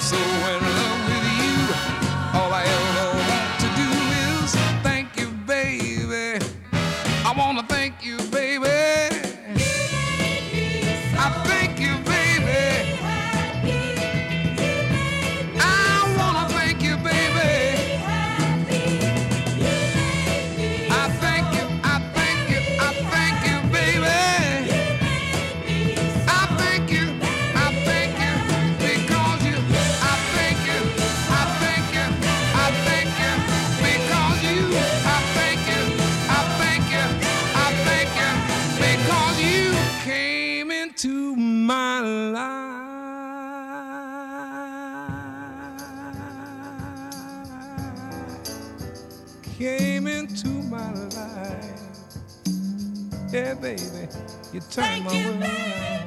so in love with you. All I ever want to do is thank you, baby. I want to thank you, baby. I thank you, baby. I want to thank you, baby. I thank you, I thank you, I thank you, baby. I thank you, I thank you, because you. I thank you, I thank you, I thank you, because you. I thank you, I thank you, I thank you, because you came into my life. Came into my life. Yeah, baby, you turned my world around.